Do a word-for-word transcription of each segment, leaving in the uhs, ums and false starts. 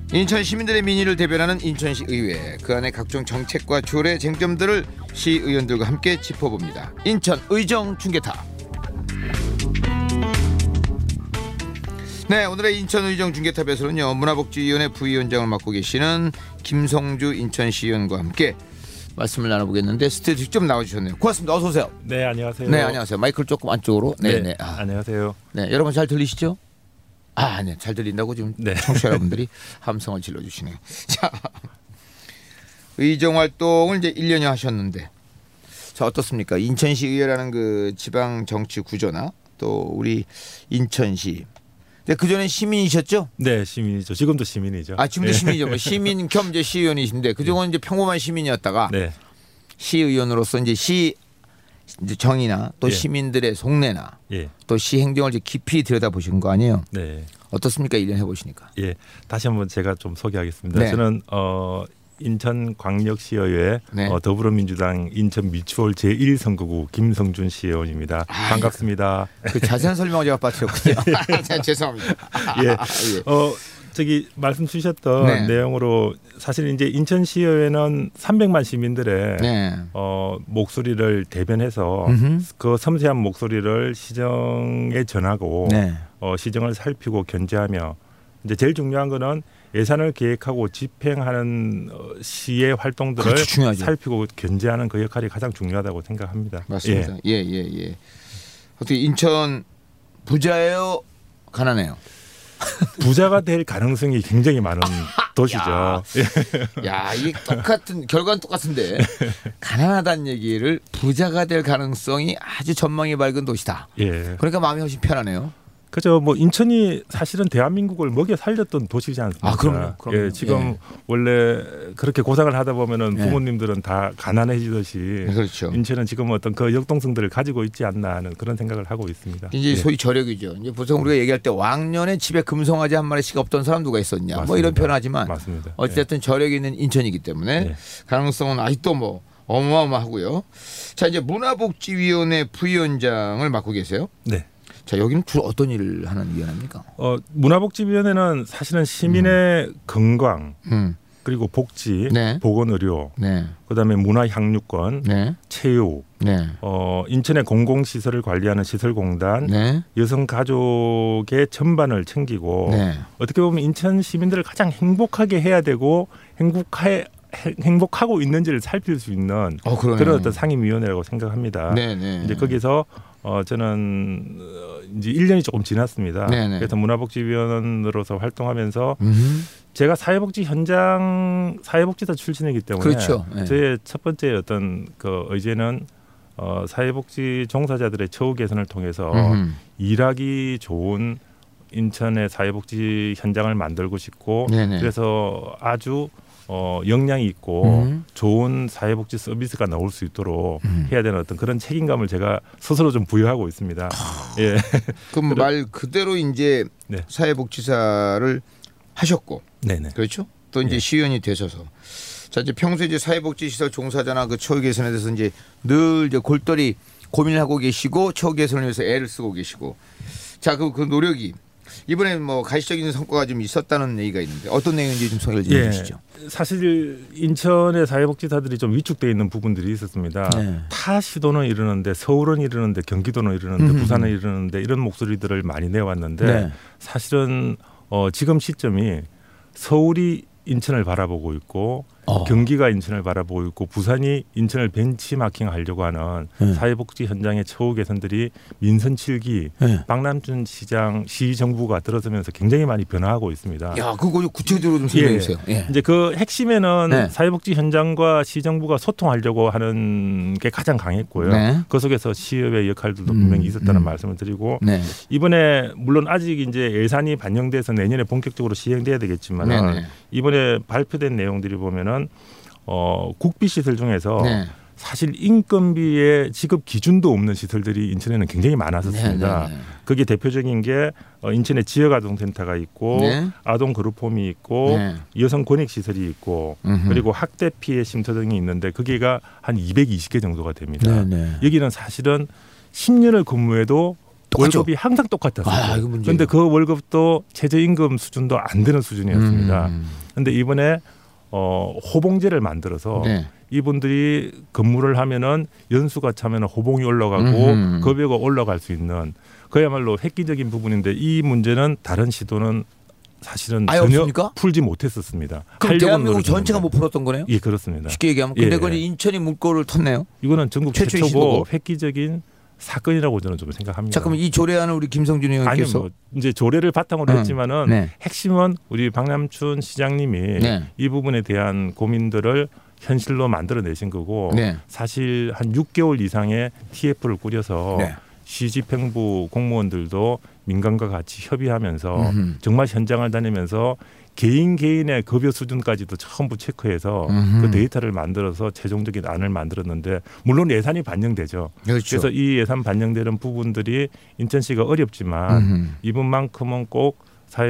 인천 시민들의 민의를 대변하는 인천시 의회, 그 안에 각종 정책과 조례, 쟁점들을 시의원들과 함께 짚어봅니다. 인천 의정 중계탑. 네, 오늘의 인천 의정 중계탑에서는요, 문화복지위원회 부위원장을 맡고 계시는 김성주 인천시의원과 함께 말씀을 나눠보겠는데 스튜디오 직접 나와주셨네요. 고맙습니다. 어서 오세요. 네, 안녕하세요. 네, 안녕하세요. 마이크를 조금 안쪽으로. 네, 네. 네, 아. 안녕하세요. 네, 여러분 잘 들리시죠? 아, 네, 잘 들린다고 지금 네. 청취자 여러분들이 함성을 질러주시네요. 자, 의정 활동을 이제 일 년여 하셨는데, 자 어떻습니까? 인천시 의회라는 그 지방 정치 구조나 또 우리 인천시. 근데 그 전에 시민이셨죠? 네, 시민이죠. 지금도 시민이죠. 아, 지금도 네. 시민이죠. 뭐 시민 겸 이제 시의원이신데 그 동안 이제 평범한 시민이었다가 네. 시의원으로서 이제 시 이제 정의나 또 예. 시민들의 속내나 예. 또 시 행정을 이제 깊이 들여다보신 거 아니에요? 네. 어떻습니까? 일 년 해보시니까. 예. 다시 한번 제가 좀 소개하겠습니다. 네. 저는 어 인천광역시의회 네. 어, 더불어민주당 인천 미추홀 제일 선거구 김성준 시의원입니다. 아, 반갑습니다. 그 자세한 설명을 제가 빠뜨렸군요. 죄송합니다. 예. 예. 어 저기 말씀 주셨던 네. 내용으로 사실 이제 인천시의회는 삼백만 시민들의 네. 어, 목소리를 대변해서 음흠. 그 섬세한 목소리를 시정에 전하고 네. 어, 시정을 살피고 견제하며 이제 제일 중요한 거는 예산을 계획하고 집행하는 어, 시의 활동들을 그렇죠, 중요하죠. 살피고 견제하는 그 역할이 가장 중요하다고 생각합니다. 맞습니다. 예예 예, 예. 어떻게 인천 부자예요? 가난해요? 부자가 될 가능성이 굉장히 많은 도시죠. 야, 야, 이게 똑같은 결과는 똑같은데 가난하다는 얘기를 부자가 될 가능성이 아주 전망이 밝은 도시다. 예. 그러니까 마음이 훨씬 편하네요. 그죠. 뭐 인천이 사실은 대한민국을 먹여 살렸던 도시지 않습니까? 아, 그럼요. 그럼요. 예, 지금 예. 원래 그렇게 고생을 하다 보면은 예. 부모님들은 다 가난해지듯이 그렇죠. 인천은 지금 어떤 그 역동성들을 가지고 있지 않나 하는 그런 생각을 하고 있습니다. 이제 예. 소위 저력이죠. 이제 보통 우리가 얘기할 때 왕년에 집에 금송아지 한 마리씩 없던 사람 누가 있었냐. 맞습니다. 뭐 이런 표현하지만 맞습니다. 어쨌든 저력이 있는 인천이기 때문에 예. 가능성은 아직도 뭐 어마어마하고요. 자, 이제 문화복지위원회 부위원장을 맡고 계세요. 네. 자, 여기는 주로 어떤 일을 하는 위원회입니까? 어, 문화복지위원회는 사실은 시민의 음. 건강 음. 그리고 복지, 네. 보건의료, 네. 그다음에 문화향유권, 네. 체육, 네. 어, 인천의 공공시설을 관리하는 시설공단, 네. 여성가족의 전반을 챙기고 네. 어떻게 보면 인천 시민들을 가장 행복하게 해야 되고 행복해 행복하고 있는지를 살필 수 있는 어, 그러네요. 그런 어떤 상임위원회라고 생각합니다. 네, 네. 이제 거기서 어, 저는 어, 이제 일 년이 조금 지났습니다. 네, 네. 그래서 문화복지위원으로서 활동하면서 음. 제가 사회복지 현장 사회복지사 출신이기 때문에 그렇죠. 네. 저의 첫 번째 어떤 그 의제는 어, 사회복지 종사자들의 처우 개선을 통해서 음흠. 일하기 좋은 인천의 사회복지 현장을 만들고 싶고 네네. 그래서 아주 어, 역량이 있고 음. 좋은 사회복지 서비스가 나올 수 있도록 음. 해야 되는 어떤 그런 책임감을 제가 스스로 좀 부여하고 있습니다. 예. 그럼 말 그대로 이제 네. 사회복지사를 하셨고, 네네. 그렇죠? 또 이제 예. 시의원이 되셔서, 자 이제 평소에 이제 사회복지시설 종사자나 그 처우 개선에 대해서 이제 늘 이제 골똘히 고민을 하고 계시고 처우 개선을 위해서 애를 쓰고 계시고, 자 그 그 노력이 이번에 뭐 가시적인 성과가 좀 있었다는 얘기가 있는데 어떤 내용인지 좀 소개를 좀 예, 해주시죠. 사실 인천의 사회복지사들이 좀 위축되어 있는 부분들이 있었습니다. 네. 타 시도는 이러는데 서울은 이러는데 경기도는 이러는데 음. 부산은 이러는데 이런 목소리들을 많이 내왔는데 네. 사실은 어, 지금 시점이 서울이 인천을 바라보고 있고 어. 경기가 인천을 바라보고 있고 부산이 인천을 벤치마킹하려고 하는 네. 사회복지 현장의 처우 개선들이 민선 칠 기 네. 박남준 시장 시 정부가 들어서면서 굉장히 많이 변화하고 있습니다. 야 그거 좀 구체적으로 좀 설명해 주세요. 예. 이제 그 핵심에는 네. 사회복지 현장과 시정부가 소통하려고 하는 게 가장 강했고요. 네. 그 속에서 시의회 역할들도 음, 분명히 있었다는 음. 말씀을 드리고 네. 이번에 물론 아직 이제 예산이 반영돼서 내년에 본격적으로 시행돼야 되겠지만 네, 네. 이번에 발표된 내용들이 보면은 어, 국비 시설 중에서 네. 사실 인건비의 지급 기준도 없는 시설들이 인천에는 굉장히 많았었습니다. 네, 네, 네. 그게 대표적인 게 어, 인천에 지역아동센터가 있고 네. 아동 그룹홈이 있고 네. 여성 권익 시설이 있고 음흠. 그리고 학대 피해 쉼터 등이 있는데 그게가 한 이백이십 개 정도가 됩니다. 네, 네. 여기는 사실은 십 년을 근무해도 똑같죠? 월급이 항상 똑같았어요. 아, 이거 문제예요. 그런데 그 월급도 최저임금 수준도 안 되는 수준이었습니다. 그런데 음. 이번에 어, 호봉제를 만들어서 네. 이분들이 근무를 하면은 연수가 차면 호봉이 올라가고 음흠. 급여가 올라갈 수 있는 그야말로 획기적인 부분인데 이 문제는 다른 시도는 사실은 아예 전혀 없습니까? 풀지 못했었습니다. 그럼 하려고 대한민국 노력했는데. 전체가 못 풀었던 거네요? 예, 그렇습니다. 쉽게 얘기하면. 근데 예, 그건 예. 인천이 물꼬를 텄네요. 이거는 전국 최초의 최초고 시도고. 획기적인 사건이라고 저는 좀 생각합니다. 자, 그럼 이 조례안을 우리 김성준 아니 의원께서 뭐 이제 조례를 바탕으로 음, 했지만은 네. 핵심은 우리 박남춘 시장님이 네. 이 부분에 대한 고민들을 현실로 만들어내신 거고 네. 사실 한 육 개월 이상의 티에프를 꾸려서 네. 시집행부 공무원들도 민간과 같이 협의하면서 음흠. 정말 현장을 다니면서 개인 개인의 급여 수준까지도 전부 체크해서 음흠. 그 데이터를 만들어서 최종적인 안을 만들었는데 물론 예산이 반영되죠. 그렇죠. 그래서 이 예산 반영되는 부분들이 인천시가 어렵지만 음흠. 이분만큼은 꼭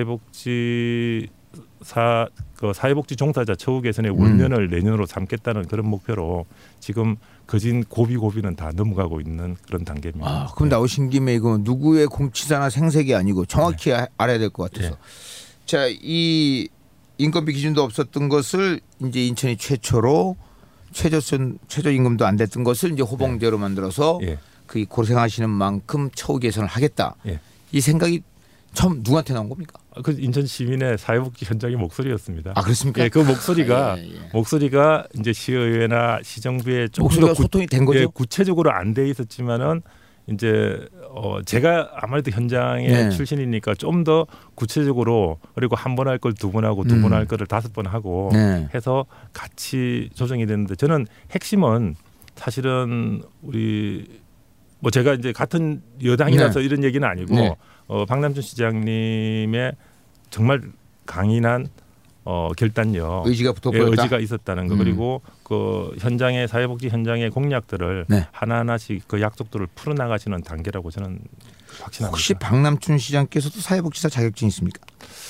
사회복지 사, 그 사회복지 종사자 처우 개선의 음. 원년을 내년으로 삼겠다는 그런 목표로 지금 거진 고비고비는 다 넘어가고 있는 그런 단계입니다. 아, 그럼 나오신 김에 이거 누구의 공치사나 생색이 아니고 정확히 아- 알아야 될 것 같아서. 네. 자, 이 인건비 기준도 없었던 것을 이제 인천이 최초로 최저선 최저임금도 안 됐던 것을 이제 호봉제로 만들어서 예. 그 고생하시는 만큼 처우 개선을 하겠다. 예. 이 생각이 처음 누구한테 나온 겁니까? 그 인천 시민의 사회복지 현장의 목소리였습니다. 아, 그렇습니까? 예, 그 목소리가 아, 예, 예. 목소리가 이제 시의회나 시정부에 조금 목소리가 더 구- 소통이 된 거죠? 예, 구체적으로 안 돼 있었지만은 이제 어 제가 아무래도 현장의 네. 출신이니까 좀 더 구체적으로 그리고 한 번 할 걸 두 번 하고 두 번 음. 할 거를 다섯 번 하고 네. 해서 같이 조정이 됐는데 저는 핵심은 사실은 우리 뭐 제가 이제 같은 여당이라서 네. 이런 얘기는 아니고 네. 어, 박남춘 시장님의 정말 강인한 어, 결단력, 의지가 예, 붙어버렸다. 의지가 있었다는 거 음. 그리고 그 현장의 사회복지 현장의 공약들을 네. 하나하나씩 그 약속들을 풀어나가시는 단계라고 저는 확신합니다. 혹시 박남춘 시장께서도 사회복지사 자격증 있습니까?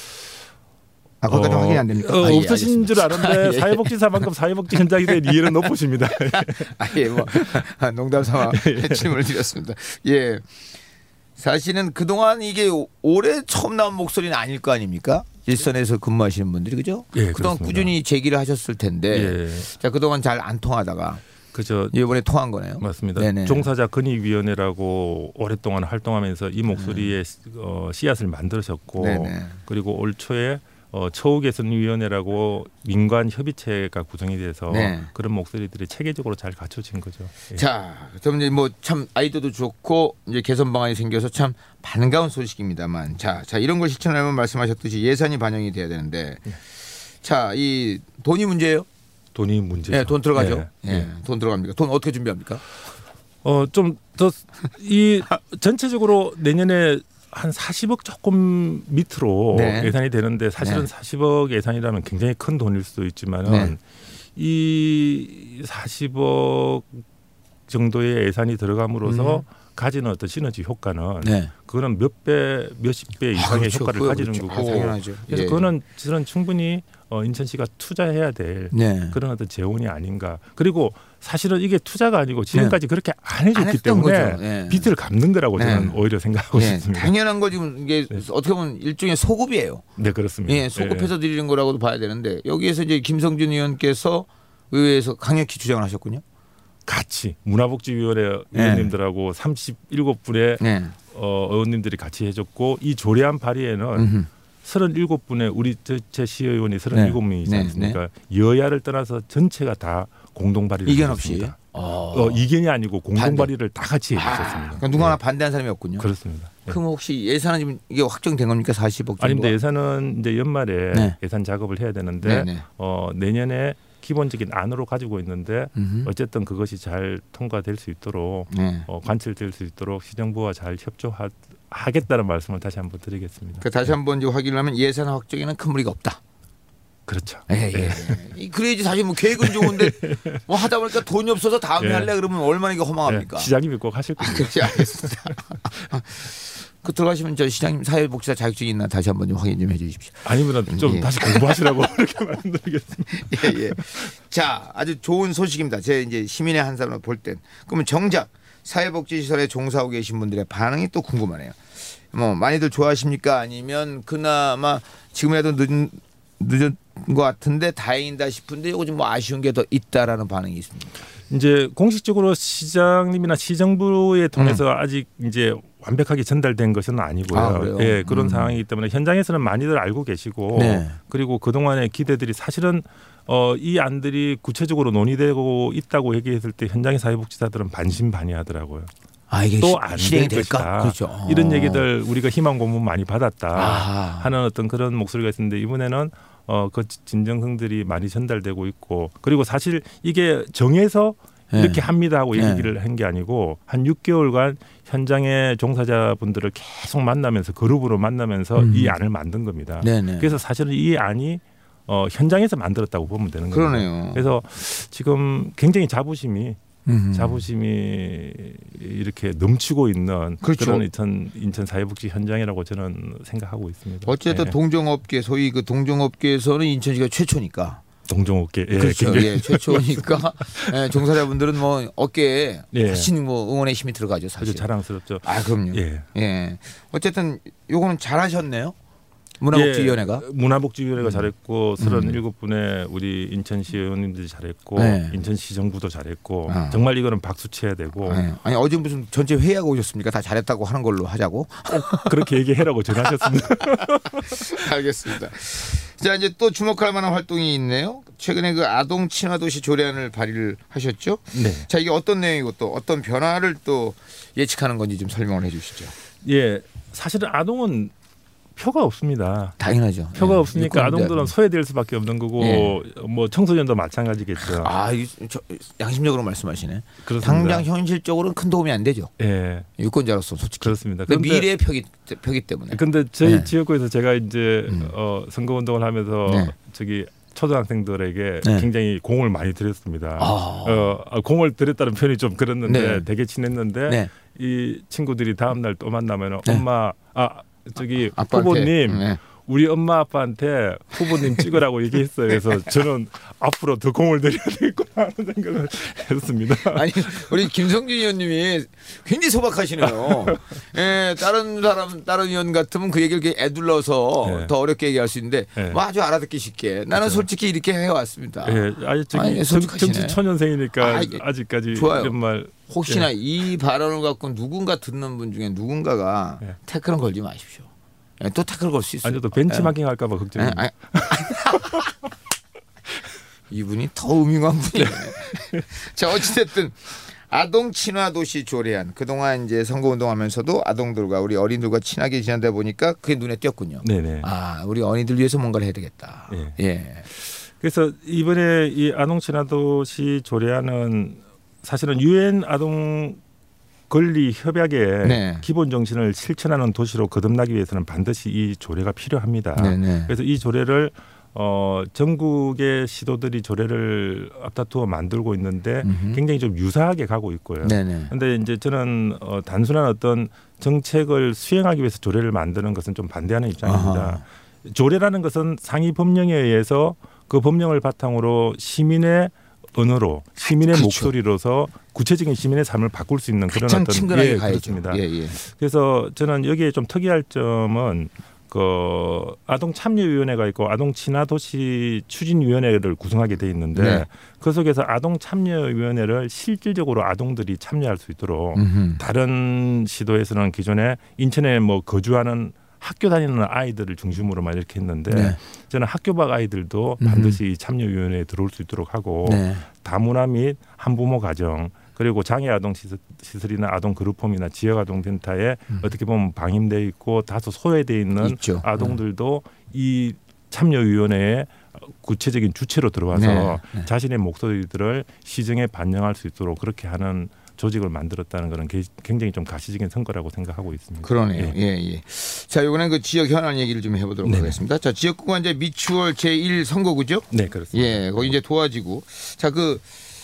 아, 거기까지 어, 확인이 안 됩니까? 어, 아, 예, 없으신 줄 알겠습니다. 아는데 아, 예. 사회복지사만큼 사회복지 현장에 대한 이해는 높으십니다. 아, 예, 뭐 아, 농담 삼아 질문을 드렸습니다. 예, 사실은 그동안 이게 올해 처음 나온 목소리는 아닐 거 아닙니까? 일선에서 근무하시는 분들이 그죠? 예, 그동안 그렇습니다. 꾸준히 제기를 하셨을 텐데 예, 자, 그동안 잘 안 통하다가 그저 이번에 통한 거네요. 맞습니다. 네네. 종사자 건의위원회라고 오랫동안 활동하면서 이 목소리의 어, 씨앗을 만드셨고 네네. 그리고 올 초에 어, 처우개선위원회라고 민관 협의체가 구성이 돼서 네. 그런 목소리들이 체계적으로 잘 갖춰진 거죠. 예. 자, 그럼 이제 뭐 참 아이디어도 좋고 이제 개선 방안이 생겨서 참 반가운 소식입니다만, 자, 자 이런 걸 실천하려면 말씀하셨듯이 예산이 반영이 돼야 되는데, 자, 이 돈이 문제예요. 돈이 문제죠. 네, 돈 들어가죠. 예. 예, 예. 돈 들어갑니까? 돈 어떻게 준비합니까? 어, 좀 더 이 전체적으로 내년에 한 사십억 조금 밑으로 네. 예산이 되는데 사실은 네. 사십억 예산이라면 굉장히 큰 돈일 수도 있지만은 네. 이 사십억 정도의 예산이 들어감으로써 음. 가지는 어떤 시너지 효과는 네. 그거는 몇 배, 몇십 배 이상의 아, 그렇죠. 효과를 그거 가지는 그렇죠. 거고 아, 당연하죠. 그래서 예. 그거는 저는 충분히 어, 인천시가 투자해야 될 네. 그런 어떤 재원이 아닌가. 그리고 사실은 이게 투자가 아니고 지금까지 그렇게 안 안 해줬기 했던 때문에 거죠. 예. 빚을 갚는 거라고 네. 저는 오히려 생각하고 예, 싶습니다. 당연한 거 지금 이게 네. 어떻게 보면 일종의 소급이에요. 네, 그렇습니다. 예, 소급해서 드리는 거라고도 봐야 되는데 여기에서 이제 김성준 의원께서 의회에서 강력히 주장을 하셨군요. 같이 문화복지위원회 네. 의원님들하고 삼십칠 분의 네. 어, 의원님들이 같이 해줬고 이 조례안 발의에는 음흠. 삼십칠 분의 우리 전체 시의원이 삼십칠 명이지 네. 않습니까? 여야를 떠나서 전체가 다 공동 발의를 이견 없이. 했습니다. 어. 어, 이견이 아니고 공동 반대. 발의를 다 같이 아, 해주셨습니다. 그러니까 누가 하나 네. 반대한 사람이 없군요. 그렇습니다. 네. 그럼 혹시 예산은 지금 이게 확정된 겁니까? 사십억 정도? 아닙니다. 예산은 이제 연말에 네. 예산 작업을 해야 되는데 네, 네. 어, 내년에 기본적인 안으로 가지고 있는데 음흠. 어쨌든 그것이 잘 통과될 수 있도록 네. 어, 관철될 수 있도록 시정부와 잘 협조하겠다는 말씀을 다시 한번 드리겠습니다. 그 다시 한번 이제 확인을 하면 예산 확정에는 큰 무리가 없다. 그렇죠. 예, 예. 예. 그래야지 사실 뭐 계획은 좋은데 뭐 하다 보니까 돈이 없어서 다음에 예. 할래 그러면 얼마나 이게 허망합니까? 네, 시장님이 꼭 하실 겁니다. 그렇지, 알겠습니다. 그 들어가시면 저 시장님 사회복지사 자격증이 있나 다시 한번 좀 확인 좀 해주십시오. 아니면 좀 예. 다시 공부하시라고 이렇게 말씀드리겠습니다. 예, 예. 자, 아주 좋은 소식입니다. 제 이제 시민의 한 사람을 볼 땐. 그러면 정작 사회복지시설에 종사하고 계신 분들의 반응이 또 궁금하네요. 뭐 많이들 좋아하십니까? 아니면 그나마 지금이라도 늦은 늦은 것 같은데 다행이다 싶은데 이거 좀 뭐 아쉬운 게 더 있다라는 반응이 있습니다. 이제 공식적으로 시장님이나 시정부에 통해서 음. 아직 이제 완벽하게 전달된 것은 아니고요. 아, 예, 그런 음. 상황이기 때문에 현장에서는 많이들 알고 계시고 네. 그리고 그동안의 기대들이 사실은 어, 이 안들이 구체적으로 논의되고 있다고 얘기했을 때 현장의 사회복지사들은 반신반의하더라고요. 아, 이게 또 안 될 것이다. 그렇죠. 이런 얘기들 우리가 희망 고문 많이 받았다 아. 하는 어떤 그런 목소리가 있었는데 이번에는 어, 그 진정성들이 많이 전달되고 있고 그리고 사실 이게 정해서 네. 이렇게 합니다 하고 얘기를 네. 한 게 아니고 한 육 개월간 현장의 종사자분들을 계속 만나면서 그룹으로 만나면서 음. 이 안을 만든 겁니다. 네네. 그래서 사실은 이 안이 어, 현장에서 만들었다고 보면 되는 거예요. 그러네요. 그래서 지금 굉장히 자부심이 음흠. 자부심이 이렇게 넘치고 있는 그렇죠. 그런 인천, 인천 사회복지 현장이라고 저는 생각하고 있습니다. 어쨌든 네. 동종업계 소위 그 동종업계에서는 인천시가 최초니까. 동종업계 예, 그렇죠. 예, 최초니까 예, 종사자분들은 뭐 어깨에 예. 훨씬 뭐 응원의 힘이 들어가죠. 사실. 아주 자랑스럽죠. 아 그럼요. 예. 예. 어쨌든 요거는 잘하셨네요. 문화복지위원회가 예, 문화복지위원회가 음. 잘했고 서른일곱 분의 우리 인천시 의원님들이 잘했고 네. 인천시 정부도 잘했고 어. 정말 이거는 박수 쳐야 되고 네. 아니 어제 무슨 전체 회의하고 오셨습니까? 다 잘했다고 하는 걸로 하자고 그렇게 얘기해라고 전하셨습니다. 알겠습니다. 자 이제 또 주목할 만한 활동이 있네요. 최근에 그 아동 친화도시 조례안을 발의를 하셨죠? 네. 자 이게 어떤 내용이고 또 어떤 변화를 또 예측하는 건지 좀 설명을 해주시죠. 예, 사실은 아동은 표가 없습니다. 당연하죠. 표가 예. 없으니까 아동들은 소외될 수밖에 없는 거고 예. 뭐 청소년도 마찬가지겠죠. 아, 저, 양심적으로 말씀하시네. 그렇습니다. 당장 현실적으로는 큰 도움이 안 되죠. 예. 유권자로서 솔직히. 그렇습니다. 근데 미래의 표기 표기 때문에. 근데 저희 네. 지역구에서 제가 이제 음. 어, 선거 운동을 하면서 네. 저기 초등학생들에게 네. 굉장히 공을 많이 들였습니다. 아. 어, 공을 들였다는 표현이 좀 그랬는데 네. 되게 친했는데 네. 이 친구들이 다음 날 또 만나면 네. 엄마 아 저기 아, 후보님 네. 우리 엄마 아빠한테 후보님 찍으라고 얘기했어요. 그래서 저는 앞으로 더 공을 들여야 되겠구나 하는 생각을 했습니다. 아니 우리 김성준 의원님이 굉장히 소박하시네요. 예, 다른 사람 다른 의원 같으면 그 얘기를 이렇게 애둘러서 네. 더 어렵게 얘기할 수 있는데 네. 뭐 아주 알아듣기 쉽게 나는 그렇죠. 솔직히 이렇게 해왔습니다. 예, 아니 저기 아니, 정, 솔직하시네. 정치 초년생이니까 아, 아직까지 좋아요. 정말 혹시나 예. 이 발언을 갖고 누군가 듣는 분 중에 누군가가 예. 태클은 걸지 마십시오. 예, 또 태클 걸 수 있어요. 아니 또 벤치마킹 할까 봐 예. 걱정입니다. 예. 이분이 더 음흉한 분이네. 자 어찌됐든 아동 친화 도시 조례안 그동안 이제 선거 운동하면서도 아동들과 우리 어린들과 친하게 지내다 보니까 그게 눈에 띄었군요. 네네. 아 우리 어린이들 위해서 뭔가를 해야 되겠다. 예. 예. 그래서 이번에 이 아동 친화 도시 조례안은 사실은 유엔 아동 권리 협약의 네. 기본 정신을 실천하는 도시로 거듭나기 위해서는 반드시 이 조례가 필요합니다. 네네. 그래서 이 조례를 어, 전국의 시도들이 조례를 앞다투어 만들고 있는데 음흠. 굉장히 좀 유사하게 가고 있고요. 그런데 이제 저는 어, 단순한 어떤 정책을 수행하기 위해서 조례를 만드는 것은 좀 반대하는 입장입니다. 아하. 조례라는 것은 상위 법령에 의해서 그 법령을 바탕으로 시민의 언어로 시민의 그렇죠. 목소리로서 구체적인 시민의 삶을 바꿀 수 있는 그런 어떤 친근하게 예, 가야죠. 그렇습니다. 예, 예. 그래서 저는 여기에 좀 특이할 점은 그 아동 참여위원회가 있고 아동 친화 도시 추진위원회를 구성하게 돼 있는데 네. 그 속에서 아동 참여위원회를 실질적으로 아동들이 참여할 수 있도록 음흠. 다른 시도에서는 기존에 인천에 뭐 거주하는 학교 다니는 아이들을 중심으로만 이렇게 했는데 네. 저는 학교 밖 아이들도 음. 반드시 참여위원회에 들어올 수 있도록 하고 네. 다문화 및 한부모 가정 그리고 장애 아동 시설이나 아동 그룹홈이나 지역 아동 센터에 음. 어떻게 보면 방임돼 있고 다소 소외돼 있는 있죠. 아동들도 음. 이 참여위원회에 구체적인 주체로 들어와서 네. 네. 자신의 목소리들을 시정에 반영할 수 있도록 그렇게 하는 조직을 만들었다는 것은 굉장히 좀 가시적인 성과라고 생각하고 있습니다. 그러네요. 예, 예. 예. 자, 이번엔 그 지역 현안 얘기를 좀 해보도록 네. 하겠습니다. 자, 지역구가 이제 미추홀 제일 선거구죠? 네, 그렇습니다. 예, 거기 이제 도와지고, 자, 그,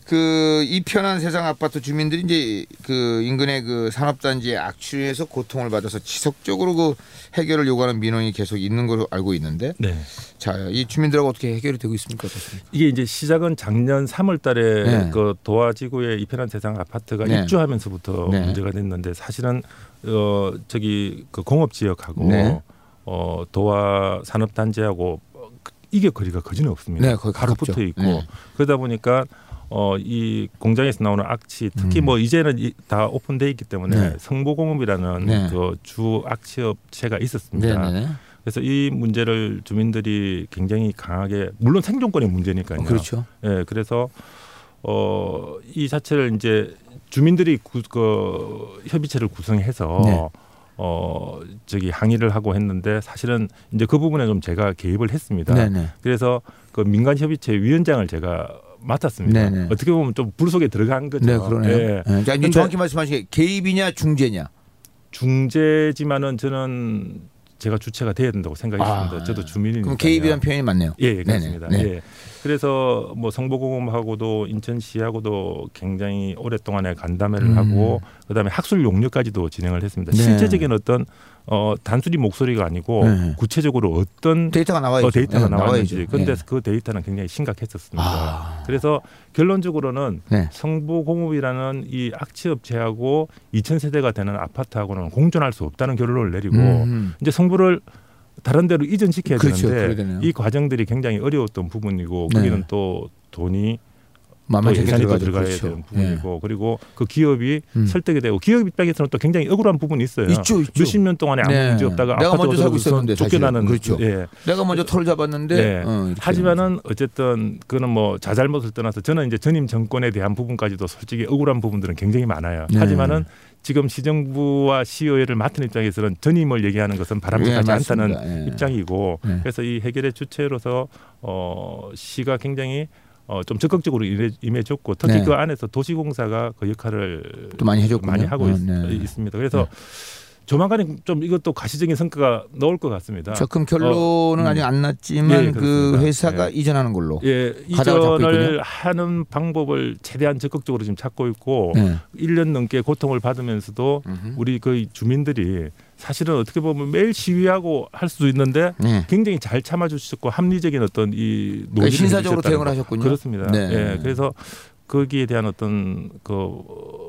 그 이편한 세상 아파트 주민들이 이제 그 인근의 그 산업단지의 악취에서 고통을 받아서 지속적으로 그 해결을 요구하는 민원이 계속 있는 걸로 알고 있는데, 네. 자, 이 주민들하고 어떻게 해결이 되고 있습니까? 어떻습니까? 이게 이제 시작은 작년 삼월달에 네. 그 도화지구의 이편한 세상 아파트가 네. 입주하면서부터 네. 문제가 됐는데 사실은 어 저기 그 공업 지역하고 네. 어 도화 산업단지하고 이게 거리가 거진이 없습니다. 네, 거의 바로 가깝죠. 붙어 있고 네. 그러다 보니까 어 이 공장에서 나오는 악취 특히 음. 뭐 이제는 이, 다 오픈돼 있기 때문에 네. 성보공업이라는 네. 그 주 악취 업체가 있었습니다. 네, 네. 그래서 이 문제를 주민들이 굉장히 강하게 물론 생존권의 문제니까요. 어, 그렇죠. 예, 그래서 어, 이 자체를 이제 주민들이 구, 그 협의체를 구성해서 네. 어, 저기 항의를 하고 했는데 사실은 이제 그 부분에 좀 제가 개입을 했습니다. 네, 네. 그래서 그 민간 협의체 위원장을 제가 맡았습니다. 네네. 어떻게 보면 좀 불 속에 들어간 거죠. 네, 그러네요. 예. 네. 자, 이제 근데 정확히 말씀하시게 개입이냐 중재냐? 중재지만은 저는 제가 주체가 돼야 된다고 생각했습니다. 아, 저도 주민이니까. 그럼 개입이라는 표현이 맞네요. 예, 예, 그렇습니다. 네네. 네. 예. 그래서 뭐 성보공업하고도 인천시하고도 굉장히 오랫동안에 간담회를 음. 하고 그다음에 학술 용역까지도 진행을 했습니다. 네. 실제적인 어떤 어 단순히 목소리가 아니고 네. 구체적으로 어떤 데이터가 나와야죠. 어, 데이터가 네, 나왔는지. 나와야죠. 그런데 네. 그 데이터는 굉장히 심각했었습니다. 아. 그래서 결론적으로는 네. 성보공업이라는 이 악취업체하고 이천 세대가 되는 아파트하고는 공존할 수 없다는 결론을 내리고 음. 이제 성부를 다른 데로 이전시켜야 그렇죠. 그래야 되는데 되네요. 이 과정들이 굉장히 어려웠던 부분이고 네. 거기는 또 돈이 또 만만치 예산이 또 않게 들어가야 그렇죠. 되는 부분이고 네. 그리고 그 기업이 음. 설득이 되고 기업 입장에서는 또 굉장히 억울한 부분이 있어요. 있죠, 있죠. 몇십 년 동안에 아무 네. 문제 없다가 내가 아파트 먼저 살고 얻어서 있었는데 쫓겨나는 사실은. 그렇죠. 예. 내가 먼저 털을 잡았는데 네. 어, 이렇게 하지만은 어쨌든 그거는 뭐 자잘못을 떠나서 저는 이제 전임 정권에 대한 부분까지도 솔직히 억울한 부분들은 굉장히 많아요. 네. 하지만은 지금 시정부와 시의회를 맡은 입장에서는 전임을 얘기하는 것은 바람직하지 예, 않다는 맞습니다. 예. 입장이고 네. 그래서 이 해결의 주체로서 어, 시가 굉장히 어, 좀 적극적으로 임해, 임해줬고 특히 네. 그 안에서 도시공사가 그 역할을 또 많이 해줬군요. 많이 하고 어, 있, 네. 습니다 그래서 네. 조만간에 좀 이것도 가시적인 성과가 나올 것 같습니다. 자, 그럼 결론은 어, 음. 아직 안 났지만 예, 그 그렇습니다. 회사가 예. 이전하는 걸로. 예, 가닥을 잡고 이전을 있군요. 하는 방법을 최대한 적극적으로 지금 찾고 있고 네. 일 년 넘게 고통을 받으면서도 음흠. 우리 그 주민들이 사실은 어떻게 보면 매일 시위하고 할 수도 있는데 네. 굉장히 잘 참아주셨고 합리적인 어떤 이 그러니까 논의를 신사적으로 해주셨다는 대응을 거. 하셨군요. 그렇습니다. 네. 예, 그래서 거기에 대한 어떤 그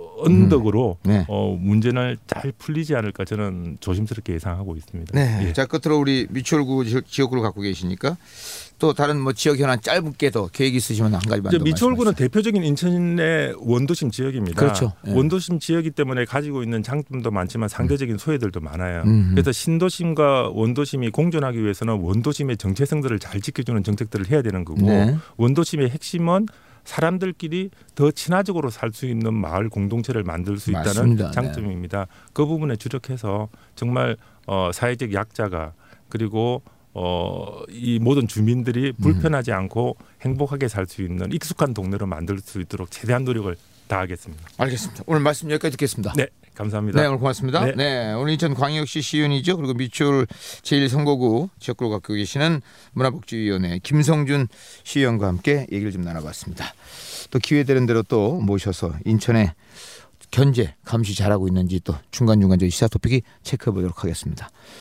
언덕으로 음. 네. 어, 문제는 잘 풀리지 않을까 저는 조심스럽게 예상하고 있습니다. 네. 예. 자, 끝으로 우리 미추홀구 지역- 지역구를 갖고 계시니까 또 다른 뭐 지역 현안 짧게 더 계획 있으시면 한 가지만 이제 더 미추홀구는 말씀하시죠. 대표적인 인천의 원도심 지역입니다. 그렇죠. 예. 원도심 지역이기 때문에 가지고 있는 장점도 많지만 상대적인 소외들도 많아요. 음. 그래서 신도심과 원도심이 공존하기 위해서는 원도심의 정체성들을 잘 지켜주는 정책들을 해야 되는 거고 네. 원도심의 핵심은 사람들끼리 더 친화적으로 살 수 있는 마을 공동체를 만들 수 있다는 맞습니다. 네. 장점입니다. 그 부분에 주력해서 정말 어, 사회적 약자가 그리고 어, 이 모든 주민들이 불편하지 않고 행복하게 살 수 있는 익숙한 동네로 만들 수 있도록 최대한 노력을 다하겠습니다. 알겠습니다. 오늘 말씀 여기까지 듣겠습니다. 네, 감사합니다. 네, 오늘 고맙습니다. 네, 네. 오늘 인천광역시 시의원이죠. 그리고 미추홀 제일 선거구 지역구를 갖고 계시는 문화복지위원회 김성준 시의원과 함께 얘기를 좀 나눠봤습니다. 또 기회 되는 대로 또 모셔서 인천의 견제 감시 잘하고 있는지 또 중간중간 저희 시사 토픽이 체크해 보도록 하겠습니다.